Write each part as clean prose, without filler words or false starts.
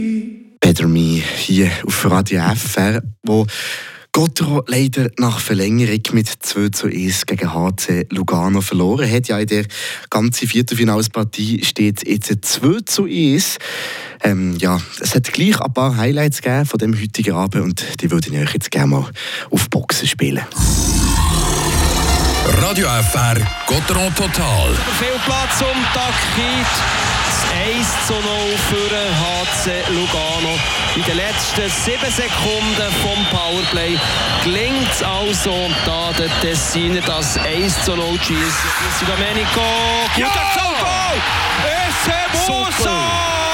Better Me hier auf Radio FR, wo Gottero leider nach Verlängerung mit 2:1 gegen HC Lugano verloren hat. Ja, in der ganzen Viertelfinalspartie steht jetzt 2:1. Es hat gleich ein paar Highlights gegeben von dem heutigen Abend und die würde ich euch jetzt gerne mal auf Boxen spielen. Radio FR, Gottero Total. Viel Platz um Takit. 1:0 für den HC Lugano. In den letzten 7 Sekunden vom Powerplay gelingt es also, da der Tessiner das 1:0 schießt. Domenico, guter Goal! Esse Musa!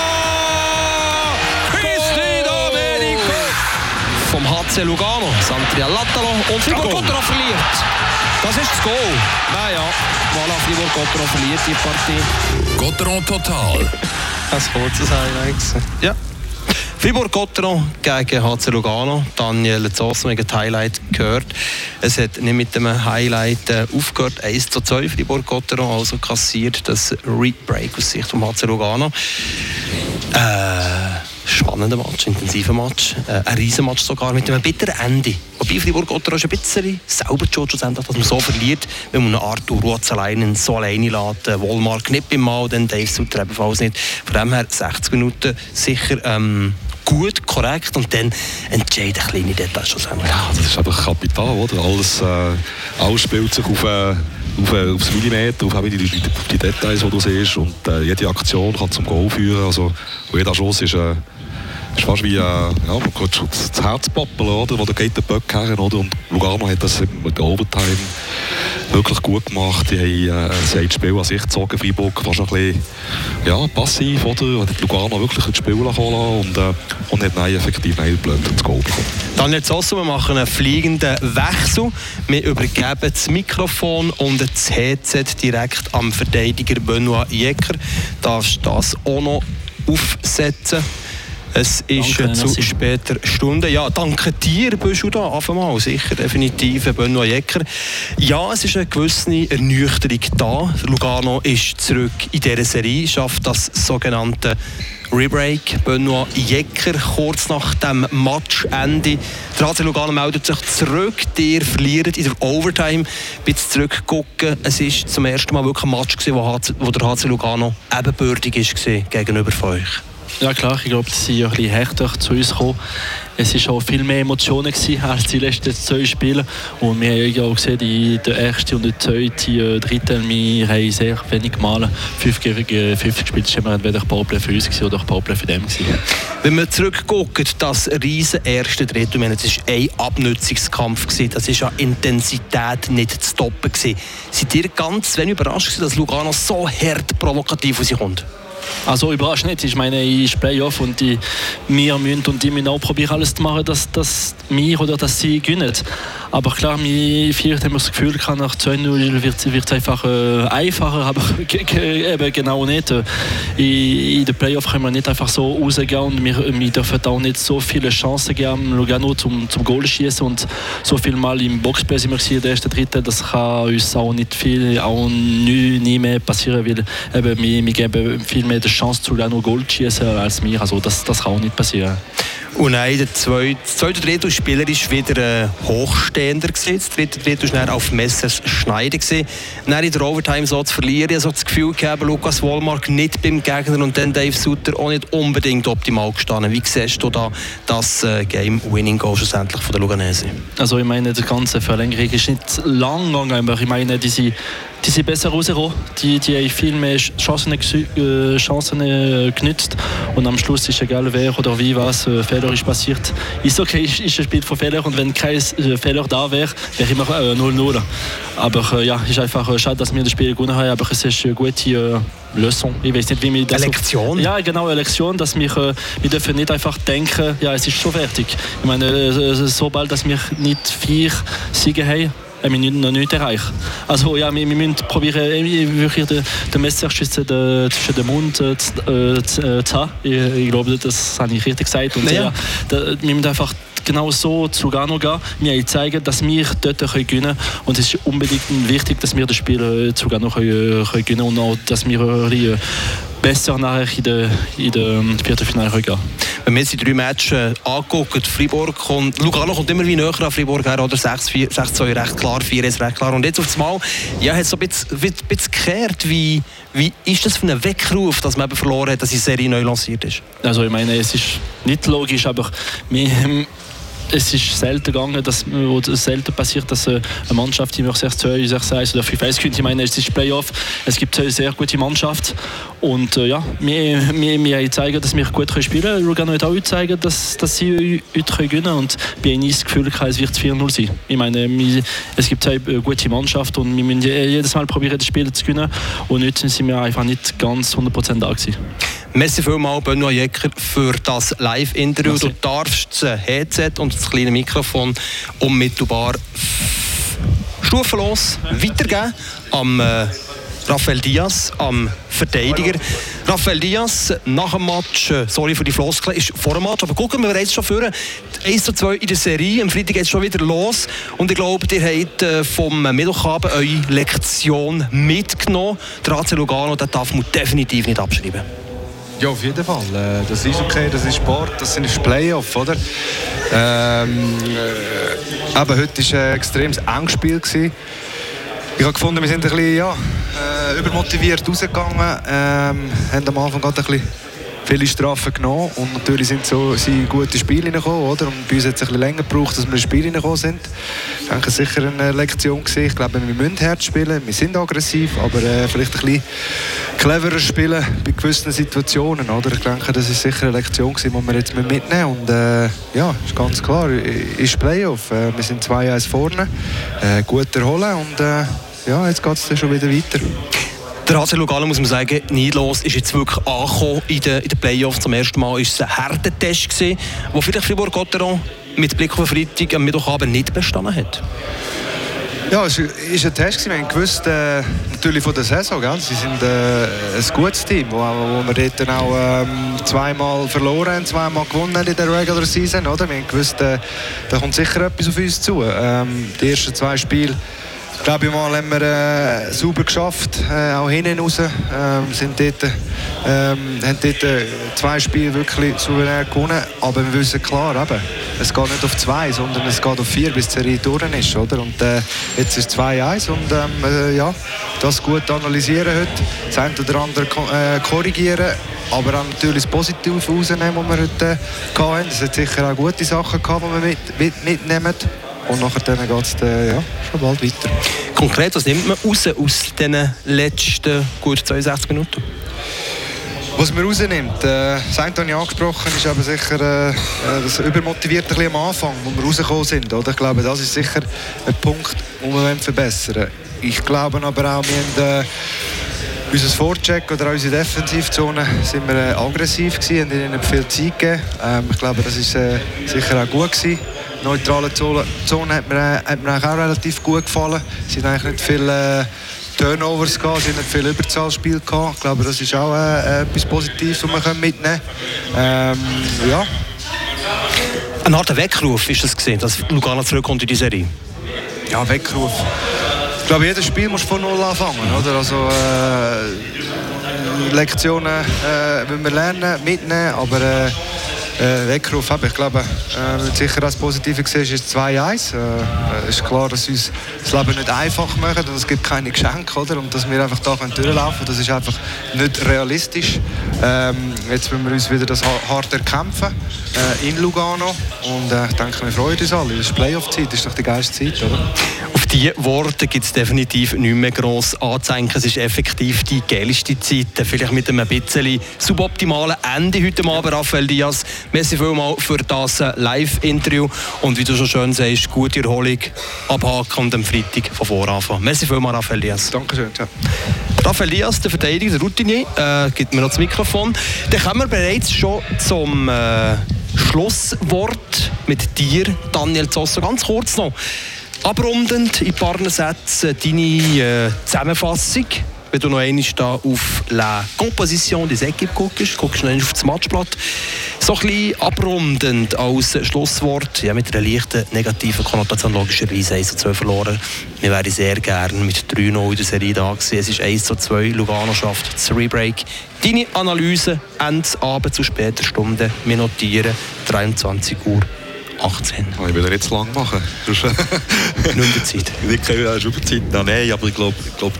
Cristi Domenico! Vom HC Lugano, Santria Lattalo und Fribourg-Gottero verliert. Das ist das Goal. Naja, voilà, Fribourg-Gottero verliert die Partie. Gottero Total. Das kurzes Highlight. Ja. Fribourg-Gottero gegen HC Lugano. Daniel Zossen mit dem Highlight gehört. Es hat nicht mit dem Highlight aufgehört. 1:2 Fribourg-Gottero, also kassiert das Rebreak aus Sicht vom HC Lugano. Spannender Match, intensiver Match, ein Riesenmatch sogar mit einem bitteren Ende. Wobei Fribourg-Gottero ist ein bisschen selber schlussendlich, dass man so verliert, wenn man einen Arthur Ruotsalainen so alleine lässt, Wollmark nicht beim Mal, dann Dave Sutter ebenfalls nicht. Von dem her 60 Minuten sicher gut, korrekt und dann entscheiden kleine Details schlussendlich. Ja, das ist einfach Kapital, oder? Alles spielt sich aufs Millimeter, auf die Details, die du siehst. Und jede Aktion kann zum Goal führen. Also, jeder Schuss ist fast wie man kann das Herz poppeln, oder? Wo der geht der Böck her, oder? Und Lugano hat das mit der Overtime wirklich gut gemacht. Sie haben das Spiel an sich gezogen, Freiburg fast ein bisschen passiv, oder? Hat Lugano wirklich ins Spiel kommen und hat effektiv blöd das Goal bekommen. Daniel Zossen, wir machen einen fliegenden Wechsel. Wir übergeben das Mikrofon und das Headset direkt am Verteidiger Benoit Jecker. Darfst du das auch noch aufsetzen? Es ist zu später Stunde. Ja, danke dir, bist du da. Mal sicher, definitiv, Benoit Jecker. Ja, es ist eine gewisse Ernüchterung da. Lugano ist zurück in dieser Serie, schafft das sogenannte Rebreak. Benoit Jecker, kurz nach dem Matchende. Der HC Lugano meldet sich zurück. Ihr verliert in der Overtime. Bitte zurückgucken. Es war zum ersten Mal wirklich ein Match, wo der HC Lugano ebenbürtig war gegenüber von euch. Ja klar, ich glaube, sie sind ein bisschen härter zu uns gekommen. Es war auch viel mehr Emotionen als die letzten 2 Spiele. Und wir haben auch gesehen, in der ersten und der zweiten Drittel, wir haben sehr wenig gemahlen. 5 gegen 5 gespielt, das war entweder ein Powerplay für uns oder ein Powerplay für them. Wenn wir zurückgucken, das riesen erste Drittel, es war ein Abnutzungskampf, das war an Intensität nicht zu stoppen. Seid ihr ganz wenig überrascht, dass Lugano so hart provokativ aus sich kommt? Also überrascht nicht. Ich meine, ich spiele Playoff und wir müssen auch probieren, alles zu machen, dass wir oder dass sie gewinnen. Aber klar, vielleicht haben wir das Gefühl, nach 2:0 wird es einfach einfacher, aber eben genau nicht. In den Playoff können wir nicht einfach so rausgehen und wir dürfen auch nicht so viele Chancen geben, Lugano zum Goal schießen und so viel Mal im Boxplay sind wir in der ersten Drittel. Das kann uns auch nicht viel, auch nie mehr passieren, weil eben, wir geben viel mehr die Chance zu Lugano Goal zu schießen als wir. Also das kann auch nicht passieren. Und nein, der zweite Drittel Spieler ist wieder hochstehender gewesen. Das dritte Drittel war auf Messers Schneider gewesen. Dann in der Overtime so zu verlieren, ich habe so das Gefühl gehabt, Lukas Wollmark nicht beim Gegner und dann Dave Sutter auch nicht unbedingt optimal gestanden. Wie siehst du da das Game-Winning-Goal schlussendlich von der Luganese? Also ich meine, die ganze Verlängerung ist nicht lang gegangen, aber ich meine, die sind besser rausgekommen. Die haben viel mehr Chancen genützt. Und am Schluss ist egal, wer oder wie was Fehler ist passiert. Ist okay, ist ein Spiel von Fehlern. Und wenn kein Fehler da wäre immer 0-0. Aber ist einfach schade, dass wir das Spiel gewonnen haben. Aber es ist eine gute Lösung. Ich weiß nicht, wie wir das... Eine Lektion? Ja, genau, eine Lektion, dass wir dürfen nicht einfach denken, ja, es ist schon fertig. Ich meine, sobald dass wir nicht 4 Siege haben, haben wir noch nicht erreicht. Also ja, wir müssen probieren, wirklich den Messer zwischen den Mund zu haben. Ich glaube, das habe ich richtig gesagt. Und wir müssen einfach genau so zu Lugano gehen. Wir haben zeigen, dass wir dort gewinnen können. Und es ist unbedingt wichtig, dass wir das Spiel zu Lugano gewinnen können und auch, dass wir besser nachher in der Viertelfinale gehen. Wenn wir jetzt die 3 Matches angucken, Freiburg und Lugano kommt immer wie näher an Freiburg her, oder 6-2 recht klar, 4-1 recht klar. Und jetzt auf das Mal, ja, hat es so ein bisschen gekehrt. Wie ist das für einen Weckruf, dass man eben verloren hat, dass die Serie neu lanciert ist? Also ich meine, es ist nicht logisch, aber es ist selten gegangen, selten passiert, dass eine Mannschaft, die 6-2, 6-1 oder 5-1 gewinnt. Ich meine, es ist Playoff, es gibt eine sehr gute Mannschaft und wir haben zeigen, dass wir gut spielen können. Lugano hat auch zeigen, dass sie heute gewinnen können und bei ihnen das Gefühl, es wird 4-0 sein. Ich meine, es gibt eine gute Mannschaft und wir müssen jedes Mal probieren, das Spiel zu gewinnen und heute sind wir einfach nicht ganz 100% da gewesen. Merci vielmals, Benoit Jecker, für das Live-Interview. Du darfst das Headset und das kleine Mikrofon unmittelbar stufenlos weitergeben am Rafael Diaz, am Verteidiger. Rafael Diaz, nach dem Match, sorry für die Floskel, ist vor dem Match, aber gucken wir jetzt schon vor. 1-2 in der Serie, am Freitag geht es schon wieder los. Und ich glaube, ihr habt vom Mittwochabend eure Lektion mitgenommen. Der AC Lugano, den darf man definitiv nicht abschreiben. Ja, auf jeden Fall. Das ist okay, das ist Sport, das ist Playoff, oder? Aber heute war ein extrem enges Spiel. Ich habe gefunden, wir sind ein bisschen übermotiviert rausgegangen, haben am Anfang gerade ein bisschen viele Strafen genommen und natürlich sind gute Spiele reingekommen, oder? Und bei uns hat es ein bisschen länger gebraucht, dass wir ins Spiel reingekommen sind. Ich denke, es war sicher eine Lektion gewesen. Ich glaube, wir müssen hart spielen, wir sind aggressiv, aber vielleicht ein bisschen cleverer spielen bei gewissen Situationen, oder? Ich denke, das ist sicher eine Lektion gewesen, die wir jetzt mitnehmen und ja, ist ganz klar, ist Playoff. Wir sind 2-1 vorne, gut erholen und ja, jetzt geht es schon wieder weiter. Der AC Lugano, muss man sagen, neidlos ist jetzt wirklich angekommen in den Playoffs. Zum ersten Mal war es ein harter Test, den vielleicht Fribourg-Gotteron mit Blick auf Freitag am Mittwochabend nicht bestanden hat. Ja, es war ein Test. Wir haben gewusst, natürlich von der Saison, gell? Sie sind ein gutes Team, wo wir dort dann auch zweimal verloren haben, zweimal gewonnen haben in der Regular Season. Oder? Wir haben gewusst, da kommt sicher etwas auf uns zu. Die ersten 2 Spiele, glaube ich mal, haben wir sauber geschafft, auch hinten raus. Sind dort, haben dort 2 Spiele wirklich souverän gewonnen. Aber wir wissen klar, eben, es geht nicht auf 2, sondern es geht auf 4, bis die Serie durch ist. Oder? Und jetzt ist es 2-1 und ja, das gut analysieren heute, das eine oder andere korrigieren, aber auch natürlich das Positive rausnehmen, was wir heute hatten. Es hat sicher auch gute Sachen gehabt, die wir mitnehmen. Und nachher geht es ja, schon bald weiter. Konkret, was nimmt man raus aus den letzten gut 62 Minuten? Was man rausnimmt, das habe ich angesprochen, ist aber sicher das Übermotivierte am Anfang, wo wir rausgekommen sind. Oder? Ich glaube, das ist sicher ein Punkt, den wir verbessern wollen. Ich glaube aber auch, wir haben unser Vorcheck oder unsere Defensivzone sind wir aggressiv gewesen, haben ihnen viel Zeit gegeben. Ich glaube, das ist sicher auch gut gewesen. Die neutrale Zone hat mir auch relativ gut gefallen. Es sind eigentlich nicht viele Turnovers gehabt, es sind nicht viele Überzahlspiele gehabt. Ich glaube, das ist auch etwas Positives, was wir mitnehmen können. Ja. Ein harter Weckruf ist das gesehen, dass Lugano zurückkommt in die Serie? Ja, Weckruf. Ich glaube, jedes Spiel muss von null anfangen. Oder? Also, Lektionen müssen wir lernen, mitnehmen, aber Weckruf, ich glaube, sicher als Positive gesehen ist 2-1. Es ist klar, dass uns das Leben nicht einfach machen und es gibt keine Geschenke, oder? Und dass wir einfach da durchlaufen können, das ist einfach nicht realistisch. Jetzt müssen wir uns wieder das hart erkämpfen in Lugano und ich denke, wir freuen uns alle. Das ist Playoff-Zeit, das ist doch die geilste Zeit, oder? Auf diese Worte gibt es definitiv nicht mehr gross anzudenken. Es ist effektiv die geilste Zeit. Vielleicht mit einem bisschen suboptimalen Ende heute Abend, Rafael Diaz. Merci vielmals für das Live-Interview und wie du schon schön sagst, gute Erholung, abhaken und am Freitag von voranfangen. Merci vielmals, Rafael Diaz. Dankeschön. Ja. Rafael Diaz, der Verteidiger, der Routinier, gibt mir noch das Mikrofon. Dann kommen wir bereits schon zum Schlusswort mit dir, Daniel Zosso. Ganz kurz noch, abrundend in ein paar Sätzen deine Zusammenfassung wenn du noch einmal da auf la Composition des Equipes guckst noch einmal auf das Matchblatt. So ein bisschen abrundend als Schlusswort, ja, mit einer leichten negativen Konnotation, logischerweise 1:2 verloren. Wir wären sehr gerne mit 3:0 in der Serie da gewesen. Es ist 1:2, Lugano schafft das Rebreak. Deine Analyse, Abend zu später Stunde, wir notieren 23:18 Uhr. Ich will nicht zu lang machen. Nicht mehr Zeit. Nicht keine Überzeit. Nein, aber ich glaube,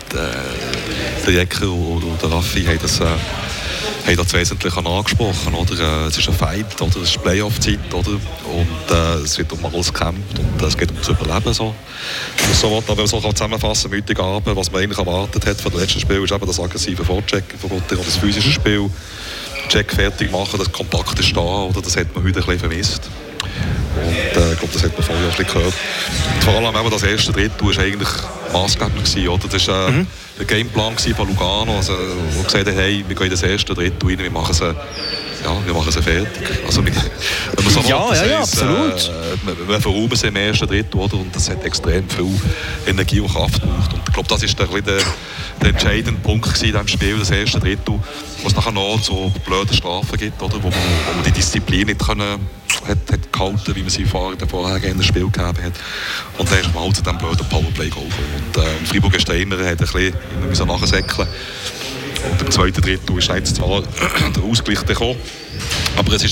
der Jecker und der Raffi haben das wesentlich angesprochen. Oder? Es ist ein Fight, oder? Es ist Playoff-Zeit, oder? Und es wird um alles gekämpft und es geht um das Überleben. So. So, wenn man so zusammenfassen kann, heute Abend, was man eigentlich erwartet hat von dem letzten Spiel, ist eben das aggressive Vorchecken von Gottero, das physische Spiel. Check fertig machen, das kompakte Stehen, oder? Das hat man heute ein bisschen vermisst. Und ich glaube, das hat man vorher auch ein bisschen gehört. Und vor allem eben das erste Drittel war eigentlich maßgeblich gewesen, oder? Das war der Gameplan von Lugano, also, wo gesagt hat, hey, wir gehen in das erste Drittel rein, wir machen sie fertig. Also, wenn man so absolut. Wir verräumen sie im ersten Drittel, oder? Und das hat extrem viel Energie und Kraft gebraucht. Und ich glaube, das war der entscheidende Punkt in diesem Spiel, das erste Drittel, wo es nachher noch so blöde Strafen gibt, oder? Wo man die Disziplin nicht hat gehalten, wie man sie in den vorhergehenden Spiel gegeben hat. Und dann ist man halt zu diesem blöden Powerplay geholfen. Und Freiburg ist immer ein bisschen nachsäckeln. Und im zweiten Drittel ist jetzt zwar der Ausgleich gekommen, aber es ist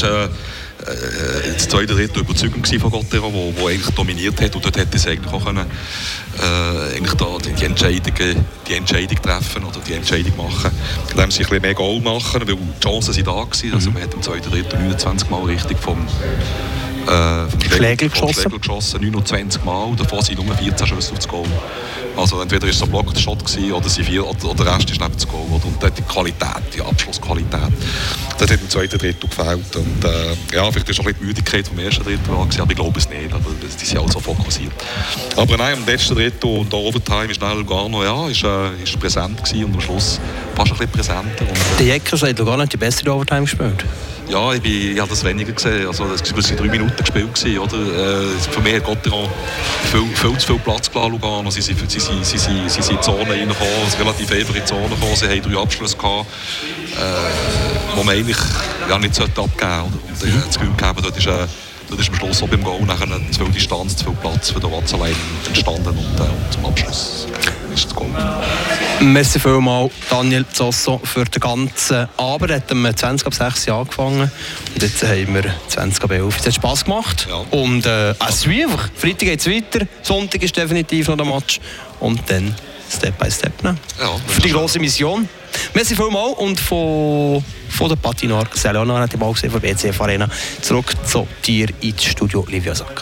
das zweite Drittel überzeugend von Gottero, wo eigentlich dominiert hat. Und dort hätte es eigentlich auch können, eigentlich da die Entscheidung treffen oder die Entscheidung machen. Indem sie ein bisschen mehr Goal machen, weil die Chancen sind da waren. Also man hat im zweiten Drittel 29 Mal richtig vom Schlägel geschossen. 29 Mal, davon sind nur 14 Schüsse aufs Goal. Also entweder war es ein Block-Shot oder der Rest ist neben das Goal. Und dort die Qualität, die Abschlussqualität, das hat im zweiten Drittel gefehlt. Und vielleicht ist auch ein bisschen die Müdigkeit vom ersten Drittel da gewesen, aber ich glaube es nicht, aber die sind auch so fokussiert. Aber nein, im letzten Drittel und der Overtime ist Lugano ist präsent gewesen und am Schluss fast ein bisschen präsenter. Der Jecker hat Lugano nicht die bessere Overtime gespielt? Ja, ich habe das weniger gesehen. Also, es waren 3 Minuten gespielt. Oder? Für mich hat Gottero viel zu viel Platz gelassen, Lugano. Sie sind in die Zone reingekommen, relativ einfach in die Zone gekommen. Sie hatten 3 Abschlüsse gehabt, die man eigentlich nicht abgeben sollte. Und ich habe das Gefühl gehabt, dort ist am Schluss auch beim Goal nachher zu viel Distanz, zu viel Platz für den Watzelein entstanden. Und zum Abschluss ist das Goal. Merci vielmals, Daniel Zosso, für den ganzen Abend. Wir haben 20:06 angefangen und jetzt haben wir 20:11. Es hat Spass gemacht. Ja. Und suivre. Freitag geht es weiter, Sonntag ist definitiv noch der Match. Und dann Step by Step. Ne? Ja, für die grosse Mission. Merci vielmals und von der Patinoire Leonard hat die Ball gesehen, von BCF Arena. Zurück zu dir ins Studio, Livia Sack.